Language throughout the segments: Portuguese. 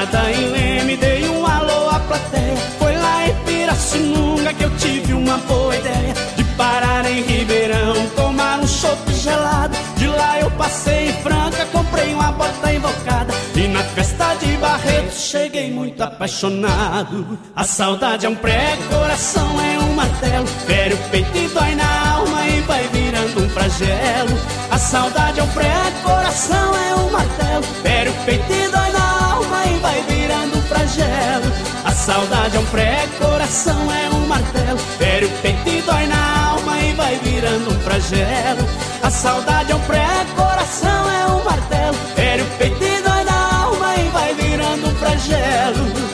Parada em Leme, dei um alô à plateia. Foi lá em Pirassununga que eu tive uma boa ideia de parar em Ribeirão, tomar um chopp gelado. De lá eu passei em Franca, comprei uma bota invocada. E na festa de Barreto cheguei muito apaixonado. A saudade é um prego, coração é um martelo. Fere o peito e dói na alma e vai virando um flagelo. A saudade é um prego, coração é um martelo. Fere o peito e dói na alma e vai virando um flagelo. A saudade é um prego, coração é um martelo. Fere o peito e dói na alma e vai virando um flagelo. A saudade é um prego, coração é um martelo. Fere o peito e dói na alma e vai virando um flagelo.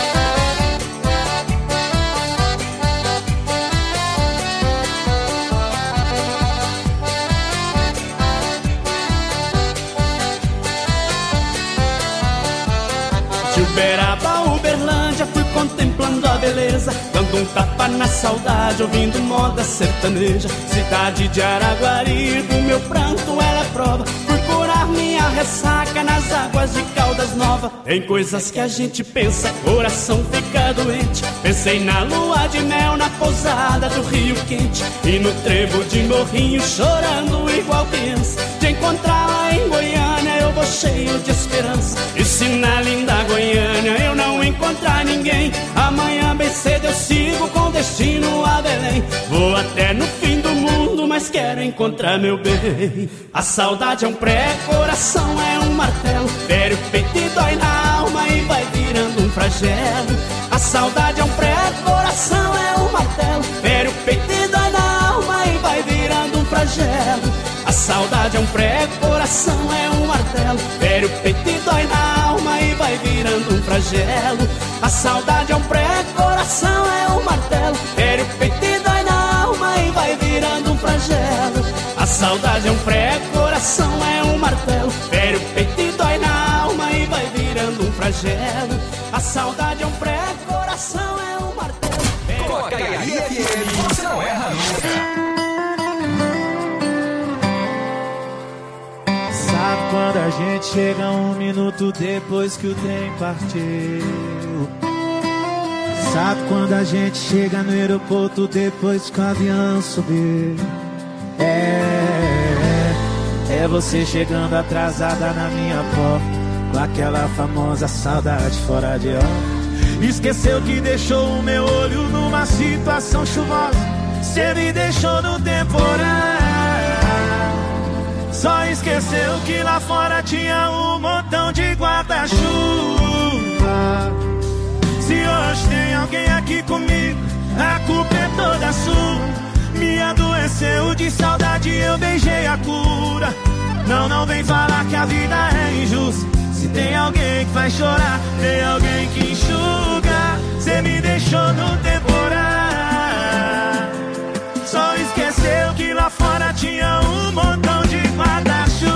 De Uberaba, Uberlândia, fui contemplando a beleza, dando um tapa na saudade, ouvindo moda sertaneja. Cidade de Araguari, do meu pranto ela é prova. Fui curar minha ressaca nas águas de Caldas Novas. Tem coisas que a gente pensa, coração fica doente. Pensei na lua de mel, na pousada do Rio Quente, e no trevo de Morrinho, chorando igual criança. De encontrá-la em Goiânia, eu vou cheio de esperança. E se na linda Goiânia eu não encontrar ninguém, amanhã bem cedo eu sigo com destino a Belém. Vou até no fim do mundo, mas quero encontrar meu bem. A saudade é um prego, coração é um martelo. Fere o peito e dói na alma e vai virando um flagelo. A saudade é um prego, coração é um martelo. Fere o peito e dói na alma e vai virando um flagelo. A saudade é um prego, coração é um martelo. Fere o peito e dói na alma e vai virando um flagelo. A saudade é um prego, coração é um martelo. Fere o peito e dói na alma e vai virando um flagelo. A saudade é um prego, coração é um martelo. Fere o peito e dói na alma e vai virando um flagelo. A saudade é um prego, coração é um martelo. Toca aí, FM, você não erra nunca. Sabe quando a gente chega um minuto depois que o trem partiu? Sabe quando a gente chega no aeroporto depois que o avião subiu? É você chegando atrasada na minha porta, com aquela famosa saudade fora de hora. Esqueceu que deixou o meu olho numa situação chuvosa. Cê me deixou no temporal. Só esqueceu que lá fora tinha um montão de guarda-chuva. Se hoje tem alguém aqui comigo, a culpa é toda sua. Me adoeceu de saudade, eu beijei a cura. Não vem falar que a vida é injusta. Se tem alguém que faz chorar, tem alguém que enxuga. Cê me deixou no temporal. Só esqueceu que lá fora tinha um montão de guarda-chuva.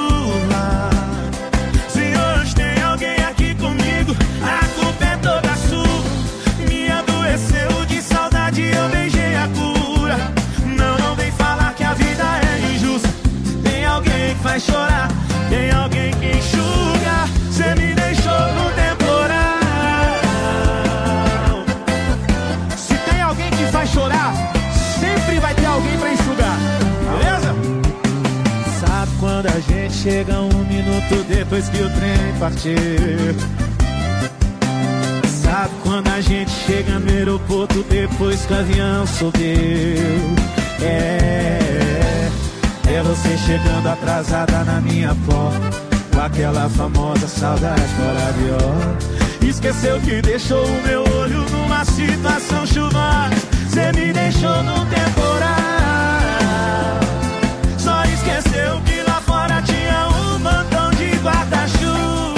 Se hoje tem alguém aqui comigo, a culpa é toda sua. Me adoeceu de saudade, eu beijei a cura. Não vem falar que a vida é injusta. Tem alguém que faz chorar, tem alguém que enxuga. Cê me deixou no temporal. Se tem alguém que faz chorar, sempre vai ter alguém pra enxugar, beleza? Sabe quando a gente chega um minuto depois que o trem partiu? Sabe quando a gente chega no aeroporto depois que o avião subiu? É você chegando atrasada na minha porta, com aquela famosa saudade fora de hora. Esqueceu que deixou o meu olho numa situação chuvosa. Cê me deixou no temporal. Só esqueceu que lá fora tinha um montão de guarda-chuva.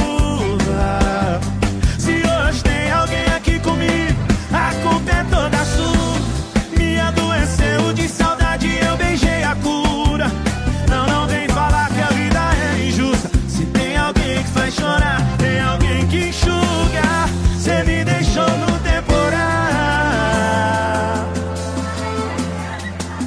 Se hoje tem alguém aqui comigo, a culpa é toda sua. Me adoeceu de saudade, eu beijei a cura. Não vem falar que a vida é injusta. Se tem alguém que faz chorar, tem alguém que enxuga. Cê me deixou no temporal.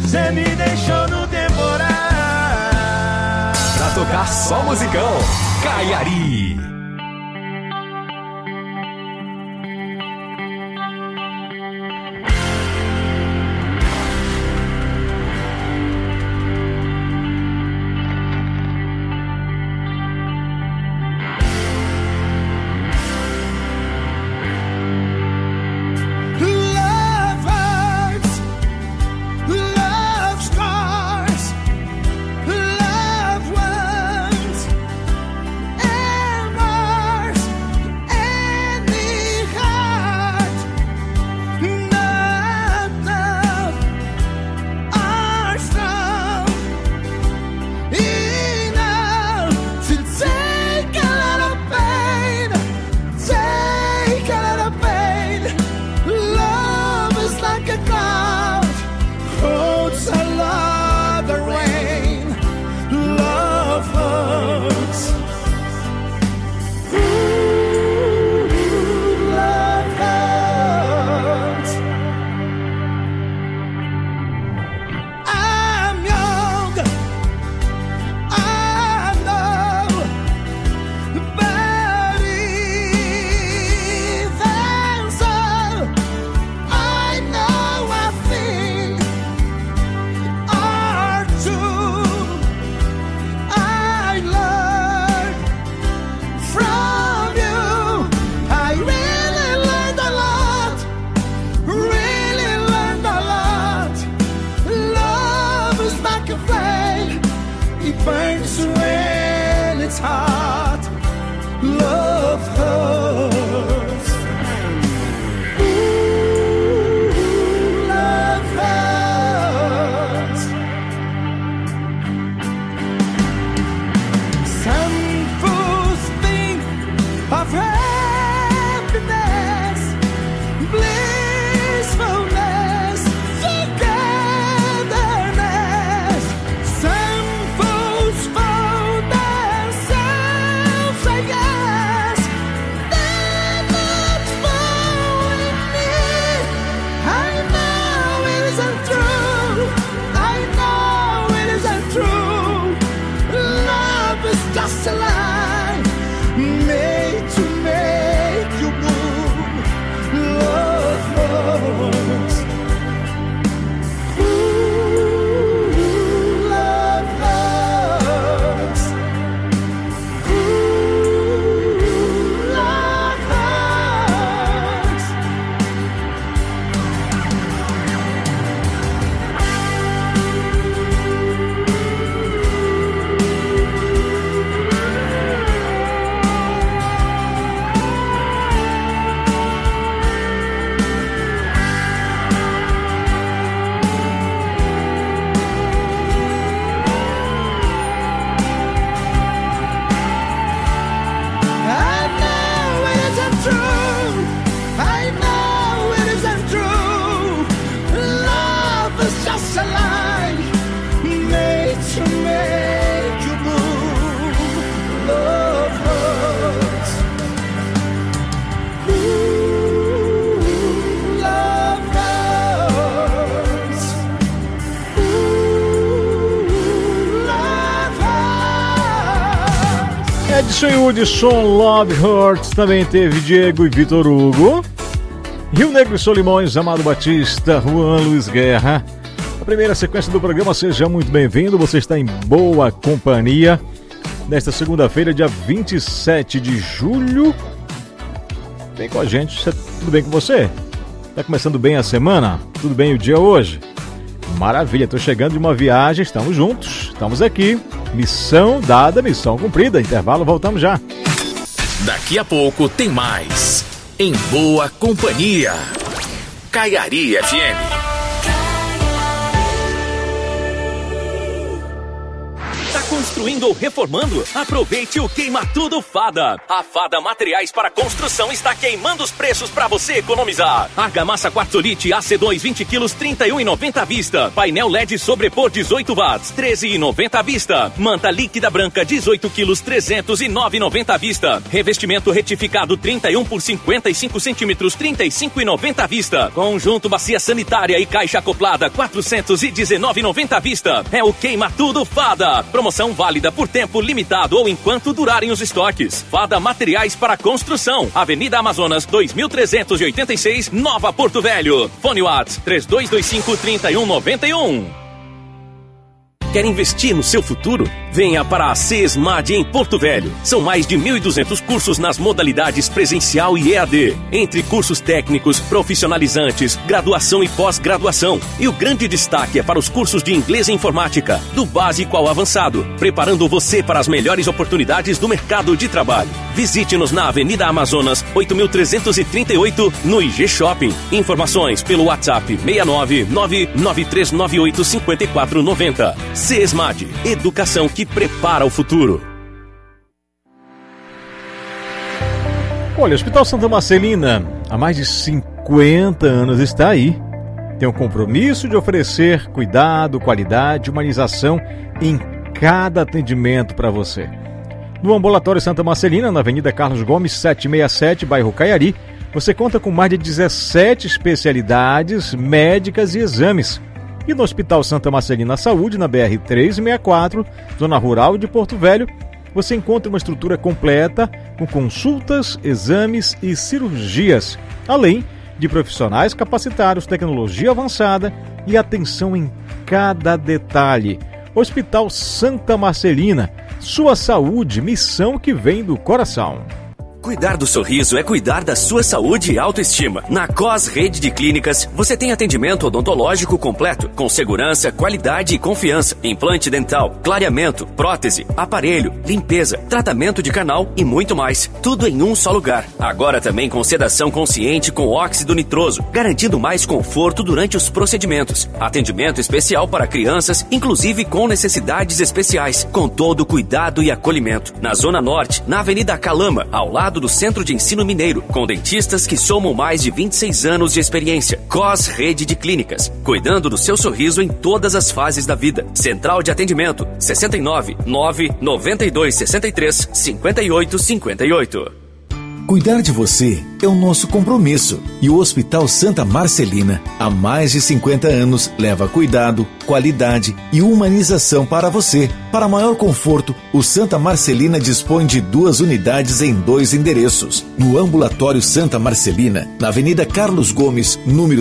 cê me deixou no temporal. Pra tocar só musicão, Caiari. Edson e Hudson, Love Hurts, também teve Diego e Vitor Hugo, Rio Negro e Solimões, Amado Batista, Juan Luiz Guerra. A primeira sequência do programa, seja muito bem-vindo, você está em boa companhia. Nesta segunda-feira, dia 27 de julho, vem com a gente, tudo bem com você? Tá começando bem a semana? Tudo bem o dia hoje? Maravilha, tô chegando de uma viagem, estamos juntos, estamos aqui. Missão dada, missão cumprida. Intervalo, voltamos já. Daqui a pouco tem mais. Em Boa Companhia. Caiari FM. Tá construindo ou reformando? Aproveite o Queima Tudo Fada. A Fada Materiais para Construção está queimando os preços para você economizar. Argamassa Quartzolite AC2 20 kg, 31,90 à vista. Painel LED sobrepor 18 watts, 13,90 à vista. Manta líquida branca 18 kg, 309,90 à vista. Revestimento retificado 31 por 55 centímetros, 35,90 à vista. Conjunto bacia sanitária e caixa acoplada 419,90 à vista. É o Queima Tudo Fada. Promoção válida por tempo limitado ou enquanto durarem os estoques. Fada Materiais para Construção. Avenida Amazonas 2386, Nova Porto Velho. Fone WhatsApp 3225-3191. Quer investir no seu futuro? Venha para a CESMAD em Porto Velho. São mais de 1.200 cursos nas modalidades presencial e EAD. Entre cursos técnicos, profissionalizantes, graduação e pós-graduação. E o grande destaque é para os cursos de inglês e informática, do básico ao avançado, preparando você para as melhores oportunidades do mercado de trabalho. Visite-nos na Avenida Amazonas, 8.338, no IG Shopping. Informações pelo WhatsApp 69993985490. CESMAD, educação que prepara o futuro. Olha, o Hospital Santa Marcelina, há mais de 50 anos está aí. Tem um compromisso de oferecer cuidado, qualidade, humanização em cada atendimento para você. No Ambulatório Santa Marcelina, na Avenida Carlos Gomes, 767, bairro Caiari, você conta com mais de 17 especialidades médicas e exames. E no Hospital Santa Marcelina Saúde, na BR-364, zona rural de Porto Velho, você encontra uma estrutura completa com consultas, exames e cirurgias, além de profissionais capacitados, tecnologia avançada e atenção em cada detalhe. Hospital Santa Marcelina, sua saúde, missão que vem do coração. Cuidar do sorriso é cuidar da sua saúde e autoestima. Na COS Rede de Clínicas, você tem atendimento odontológico completo, com segurança, qualidade e confiança. Implante dental, clareamento, prótese, aparelho, limpeza, tratamento de canal e muito mais. Tudo em um só lugar. Agora também com sedação consciente com óxido nitroso, garantindo mais conforto durante os procedimentos. Atendimento especial para crianças, inclusive com necessidades especiais, com todo o cuidado e acolhimento. Na Zona Norte, na Avenida Calama, ao lado do Centro de Ensino Mineiro, com dentistas que somam mais de 26 anos de experiência. COS Rede de Clínicas, cuidando do seu sorriso em todas as fases da vida. Central de atendimento 69 992 63 58 58. Cuidar de você é o nosso compromisso e o Hospital Santa Marcelina, há mais de 50 anos, leva cuidado, qualidade e humanização para você. Para maior conforto, o Santa Marcelina dispõe de 2 unidades em 2 endereços. No Ambulatório Santa Marcelina, na Avenida Carlos Gomes, número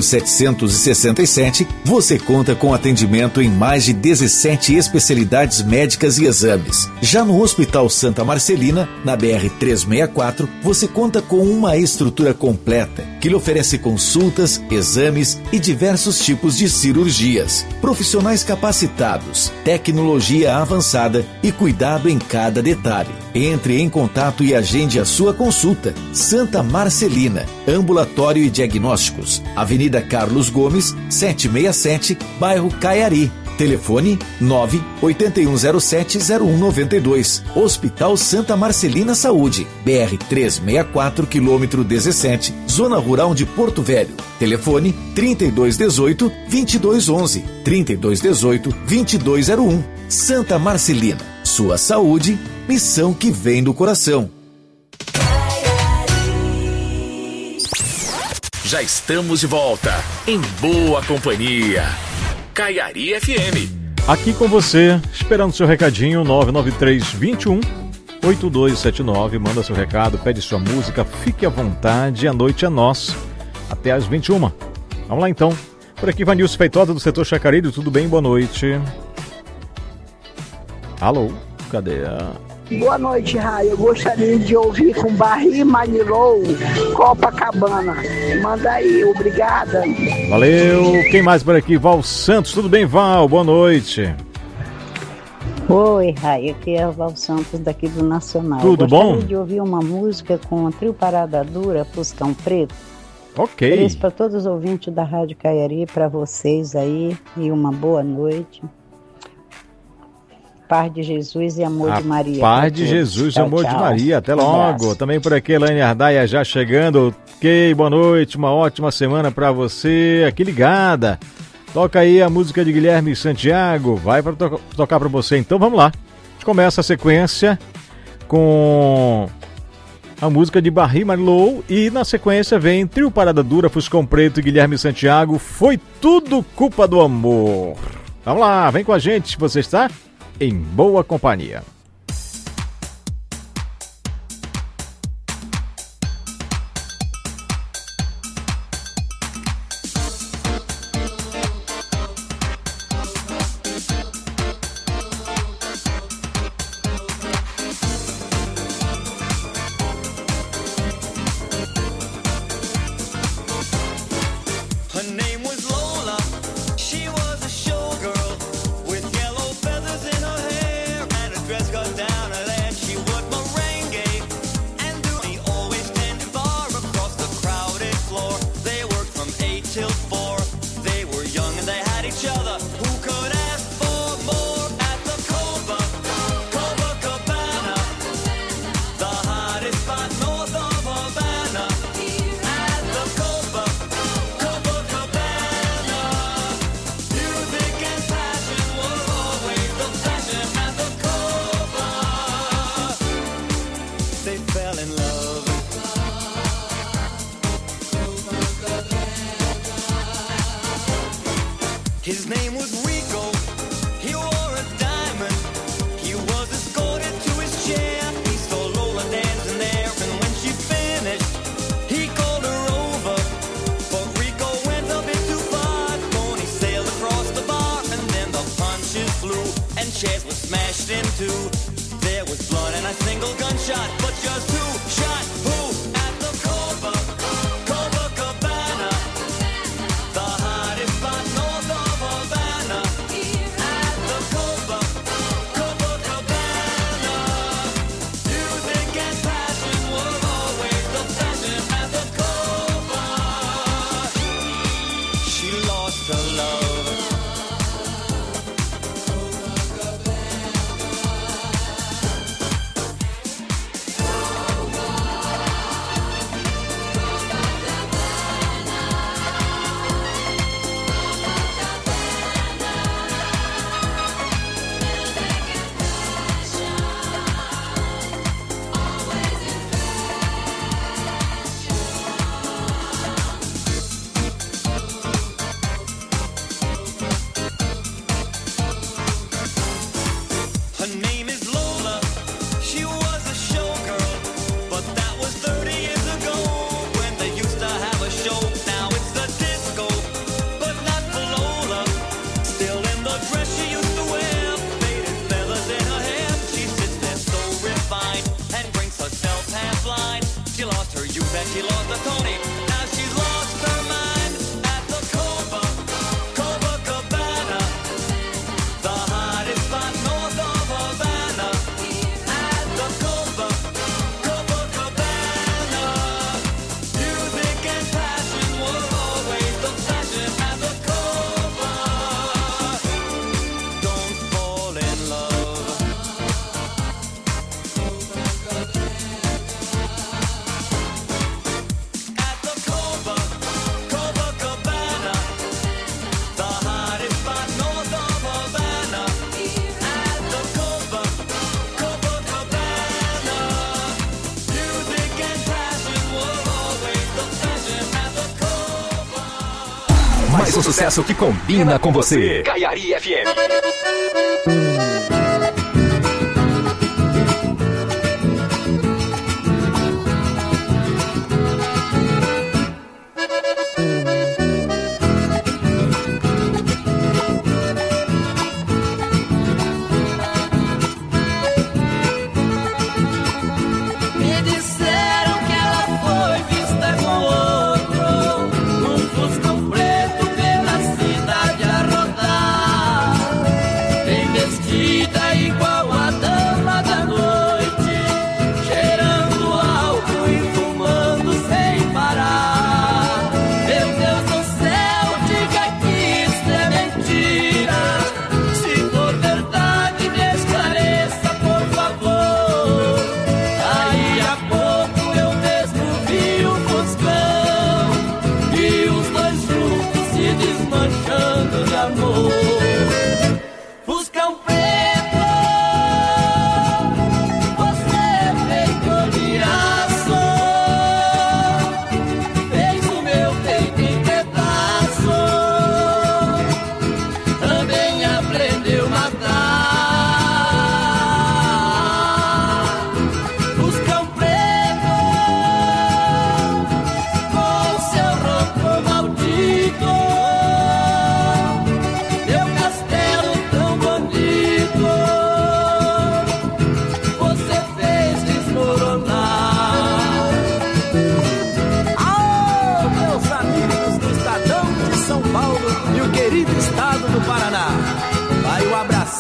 767, você conta com atendimento em mais de 17 especialidades médicas e exames. Já no Hospital Santa Marcelina, na BR-364, você conta com uma estrutura completa que lhe oferece consultas, exames e diversos tipos de cirurgias. Profissionais capacitados, tecnologia avançada e cuidado em cada detalhe. Entre em contato e agende a sua consulta. Santa Marcelina, Ambulatório e Diagnósticos, Avenida Carlos Gomes, 767, bairro Caiari. Telefone 98107-0192. Hospital Santa Marcelina Saúde, BR-364, quilômetro 17, Zona Rural de Porto Velho. Telefone 3218-2211, 3218-2201. Santa Marcelina, sua saúde, missão que vem do coração. Já estamos de volta, em boa companhia. Caiari FM. Aqui com você, esperando seu recadinho, 993-21-8279. Manda seu recado, pede sua música, fique à vontade, a noite é nossa, até às 21. Vamos lá então. Por aqui, Vanilson Feitosa do setor Chacareiro, tudo bem? Boa noite. Alô, cadê a... Boa noite, Raio. Eu gostaria de ouvir com Barry Manilow, Copacabana. Manda aí, obrigada. Valeu. Quem mais por aqui? Val Santos. Tudo bem, Val? Boa noite. Oi, Raio. Aqui é o Val Santos daqui do Nacional. Tudo bom? Gostaria de ouvir uma música com o trio Parada Dura, Fuscão Preto. Ok. Isso para todos os ouvintes da Rádio Caiari, para vocês aí, e uma boa noite. Paz de Jesus e amor de Maria. Paz de Jesus e amor de Maria. Até logo. Também por aqui, Elaine Ardaia já chegando. Ok, boa noite, uma ótima semana pra você. Aqui ligada. Toca aí a música de Guilherme Santiago. Vai para tocar pra você. Então vamos lá. A gente começa a sequência com a música de Barry Manilow e na sequência vem Trio Parada Dura, Fuscão Preto e Guilherme Santiago. Foi tudo culpa do amor. Vamos lá, vem com a gente. Você está em boa companhia. His name was Rico, he wore a diamond, he was escorted to his chair, he saw Lola dancing there, and when she finished, he called her over, but Rico went a bit too far, Tony sailed across the bar, and then the punches flew, and chairs were smashed in two, there was blood and a single gunshot, but just who shot who at the Copacabana, the hottest spot north of Havana, at the Copacabana, music and passion were always the fashion at the Copa. She lost her love. Her name is Lola, she was a showgirl, but that was 30 years ago, when they used to have a show. Now it's the disco, but not for Lola, still in the dress she used to wear, faded feathers in her hair, she sits there so refined, and drinks herself half blind. She lost her youth and she lost her Tony, now she's lost her mind, at the Copacabana, the hottest spot north of Havana, at the Copacabana, music and passion were always the fashion at the Copa. Don't fall in love. At the Copacabana, the hottest spot north of Havana, at the Copacabana, music and passion were always the fashion at the Copa. Mais um sucesso que combina com você. Caiari FM. Me disseram que ela foi vista com outro, num Fuscão Preto pela cidade a rodar. Tem vestido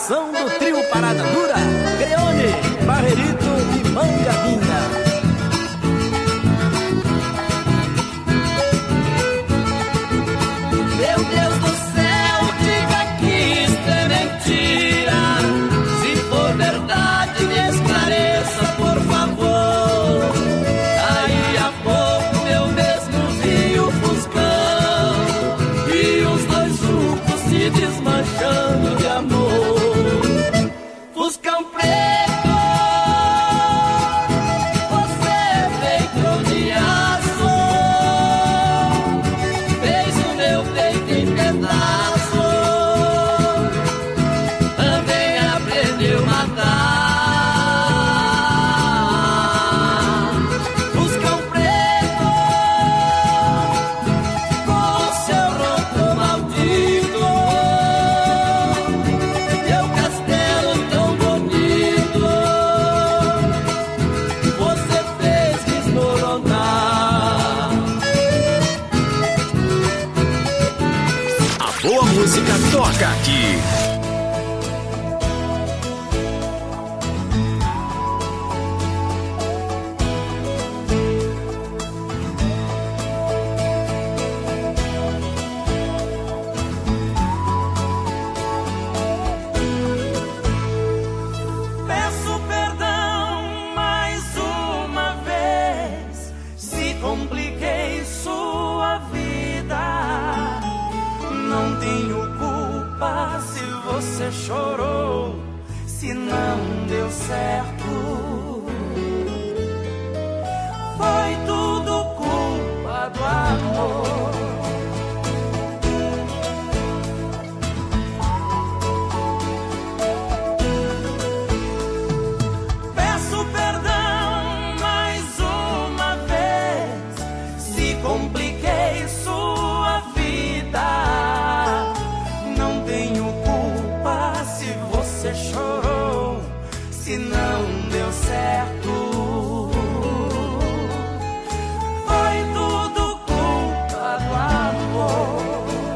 Formação do trio Parada Dura, Creone, Barrerito e Mangavinha. Meu Deus do céu, diga que isto é mentira. Se for verdade, me esclareça, por favor. Aí há pouco eu mesmo vi o Fuscão e os dois juntos se desmanchando de amor. Fuscão preto, você é feito de aço, fez o meu peito em pedaço, também aprendeu a matar. Fuscão preto, com seu ronco maldito, meu castelo tão bonito, você fez desmoronar. A boa música toca aqui. Peço perdão mais uma vez, se compliquei sua vida. Não tenho culpa se você chorou, se não deu certo. Foi tudo culpa do amor. Peço perdão mais uma vez, se compliquei sua vida. Não tenho culpa se você chorou, se não deu certo. Foi tudo culpa do amor.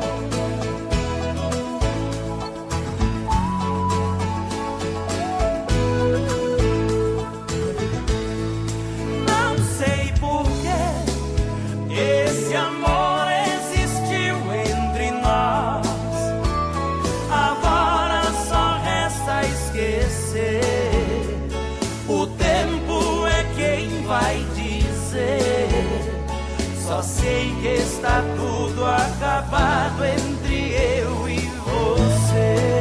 Não sei porquê esse amor existiu entre nós. Agora só resta esquecer. O tempo é quem vai dizer. Só sei que está tudo acabado entre eu e você.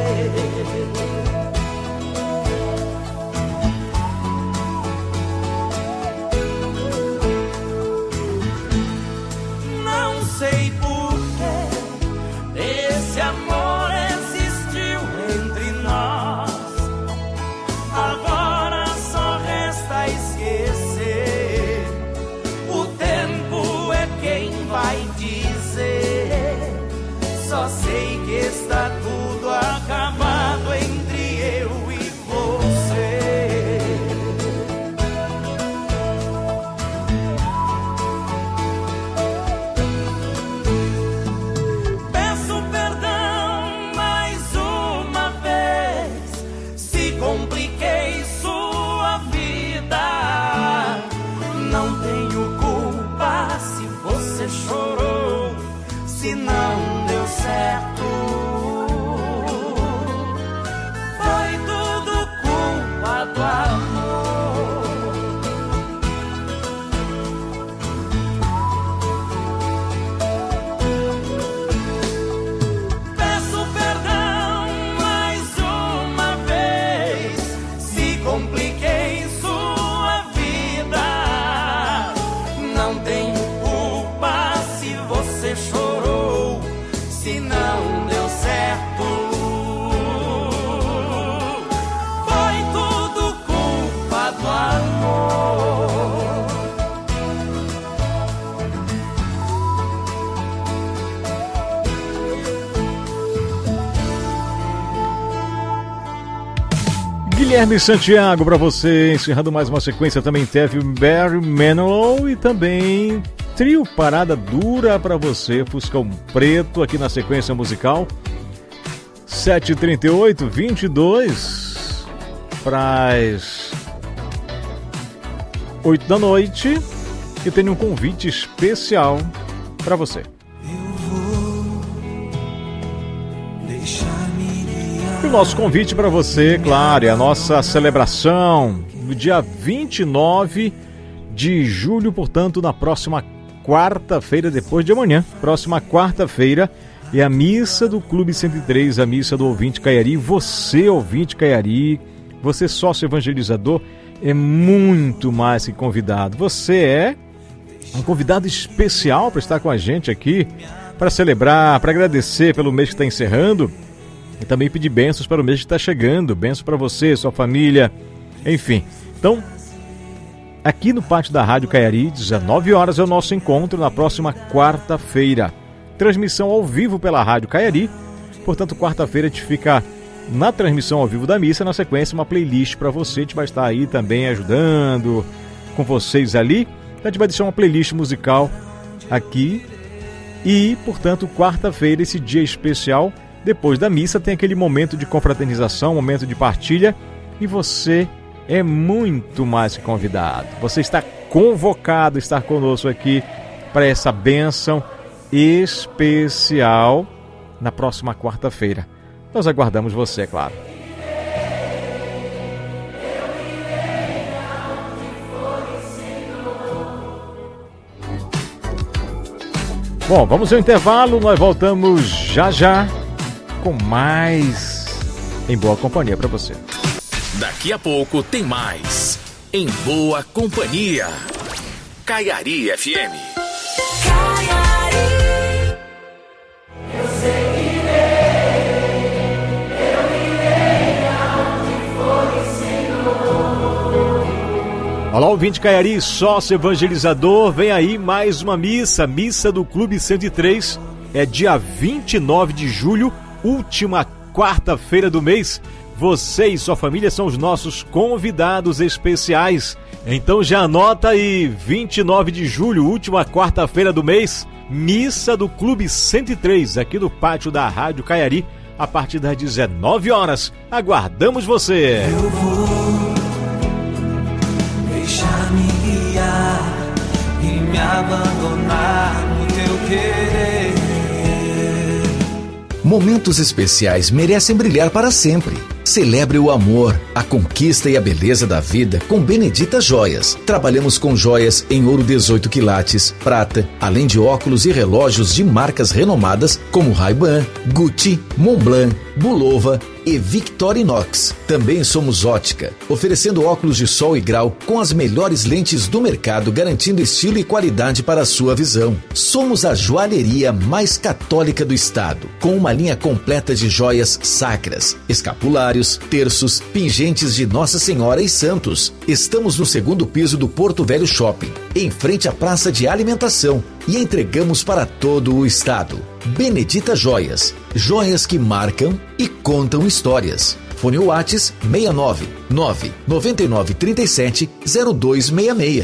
Não sei porquê esse amor existiu entre nós. Agora só resta esquecer. O tempo é quem vai dizer. Só sei que está tudo acabado entre eu e você. Peço perdão mais uma vez, se compliquei sua vida. Não tenho culpa se você chorou, se não deu certo. Foi tudo culpa do amor. Peço perdão mais uma vez, se compliquei sua vida. Não tenho culpa se você chorou, se não deu certo. Foi tudo culpa do amor. Guilherme Santiago pra você, encerrando mais uma sequência. Também teve Barry Manilow e também trio Parada Dura pra você, Fuscão Preto aqui na sequência musical. 7h38, 22 para as 8 da noite. E tenho um convite especial para você. E o nosso convite para você, claro, é a nossa celebração no dia 29 de julho, portanto, na próxima quarta-feira, depois de amanhã. Próxima quarta-feira é a missa do Clube 103, a missa do ouvinte Caiari. Você, ouvinte Caiari, você sócio evangelizador, é muito mais que convidado. Você é um convidado especial para estar com a gente aqui, para celebrar, para agradecer pelo mês que está encerrando e também pedir bênçãos para o mês que está chegando. Bênçãos para você, sua família, enfim. Então, aqui no pátio da Rádio Caiari, 19 horas é o nosso encontro na próxima quarta-feira. Transmissão ao vivo pela Rádio Caiari. Portanto, quarta-feira a gente fica na transmissão ao vivo da missa, na sequência uma playlist para você. A gente vai estar aí também ajudando com vocês ali. A gente vai deixar uma playlist musical aqui. E, portanto, quarta-feira, esse dia especial, depois da missa, tem aquele momento de confraternização, momento de partilha. E você é muito mais que convidado. Você está convocado a estar conosco aqui para essa bênção especial na próxima quarta-feira. Nós aguardamos você, é claro. Bom, vamos ao intervalo, nós voltamos já já com mais Em Boa Companhia para você. Daqui a pouco tem mais Em Boa Companhia. Caiari FM. Olá, ouvinte Caiari, sócio evangelizador, vem aí mais uma missa do Clube 103, é dia 29 de julho, última quarta-feira do mês. Você e sua família são os nossos convidados especiais, então já anota aí, 29 de julho, última quarta-feira do mês, missa do Clube 103, aqui no pátio da Rádio Caiari, a partir das 19 horas, aguardamos você! Eu vou deixar-me guiar e me abandonar no teu querer. Momentos especiais merecem brilhar para sempre. Celebre o amor, a conquista e a beleza da vida com Benedita Joias. Trabalhamos com joias em ouro 18 quilates, prata, além de óculos e relógios de marcas renomadas como Ray-Ban, Gucci, Montblanc, Bulova e Victorinox. Também somos ótica, oferecendo óculos de sol e grau com as melhores lentes do mercado, garantindo estilo e qualidade para a sua visão. Somos a joalheria mais católica do estado, com uma linha completa de joias sacras, escapulários, terços, pingentes de Nossa Senhora e santos. Estamos no 2º piso do Porto Velho Shopping, em frente à praça de alimentação, e entregamos para todo o estado. Benedita Joias, joias que marcam e contam histórias. Fone Whats 69 999 37 0266.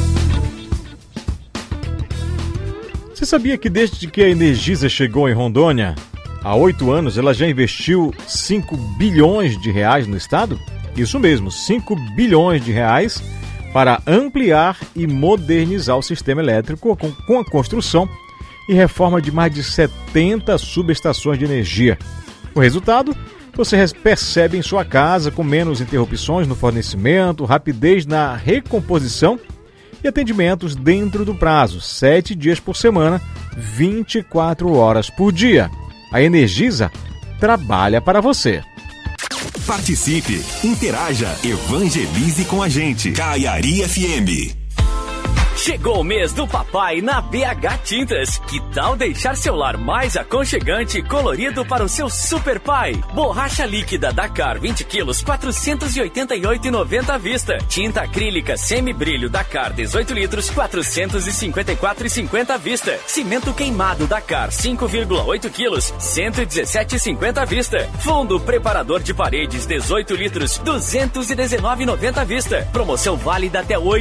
Você sabia que desde que a Energisa chegou em Rondônia, há 8 anos, ela já investiu 5 bilhões de reais no estado? Isso mesmo, 5 bilhões de reais para ampliar e modernizar o sistema elétrico com a construção e reforma de mais de 70 subestações de energia. O resultado, você percebe em sua casa com menos interrupções no fornecimento, rapidez na recomposição e atendimentos dentro do prazo, 7 dias por semana, 24 horas por dia. A Energisa trabalha para você. Participe, interaja, evangelize com a gente. Caiari FM. Chegou o mês do papai na BH Tintas. Que tal deixar seu lar mais aconchegante e colorido para o seu super pai? Borracha líquida Dakar 20 quilos, R$ 488,90 à vista. Tinta acrílica semi-brilho Dakar 18 litros, R$ 454,50 à vista. Cimento queimado Dakar 5,8 quilos, R$ 117,50 à vista. Fundo preparador de paredes 18 litros, R$ 219,90 à vista. Promoção válida até 8